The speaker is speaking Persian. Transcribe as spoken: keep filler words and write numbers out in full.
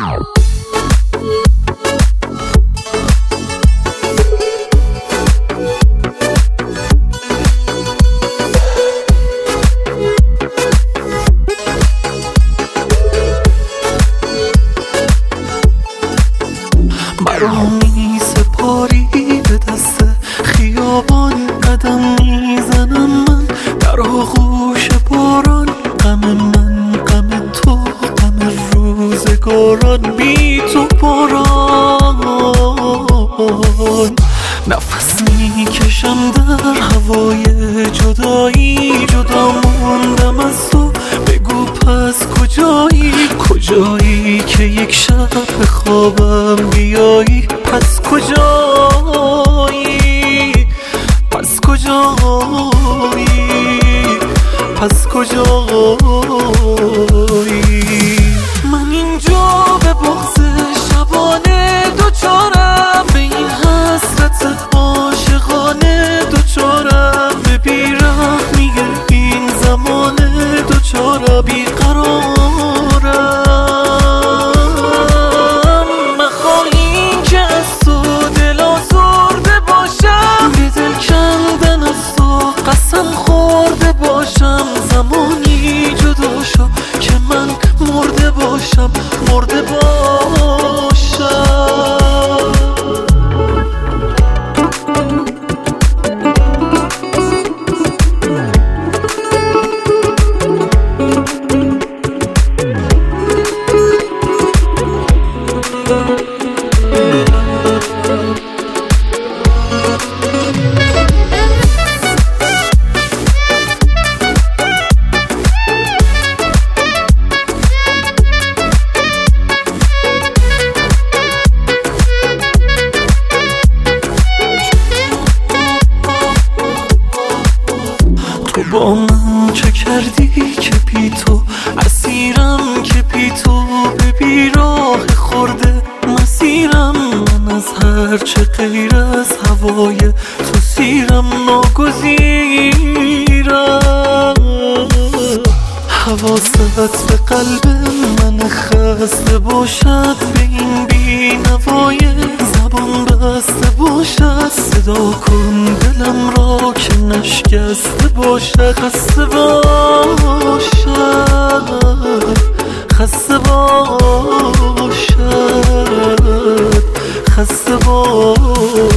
برام میسپاری به دست خیابان، قدم میزنم من در آغوش باران. غم من غم تو، غم روزگاران بی تو باران. نفس میکشم در هوای جدایی، جدا موندم از تو. بگو پس کجایی، کجایی که یک شب به خوابم بیایی؟ پس کجایی، پس کجایی، پس کجایی؟ من اینجا به بغض شبانه دوچارم، به این حسرت عاشقانه دوچارم، به بی‌رحمی این زمانه دوچارم، بیقرارم. مخواهی که از تو دل آزرده باشم، به دل کندن از تو قسم خورده باشم. زمانی جدا شو که من مرده باشم، مرده باشم. تو با من چه کردی که بی تو اسیرم، که بی تو به بیراه خورده مسیرم. من از هر چه غیر از هوای تو سیرم، ناگزیرم. حواست به قلب من خسته باشد، به این بی نوای زبان بسته باشد. صدا کن دلم را که نشکسته باشد، خسته باشد، خسته باشد، خسته باشد.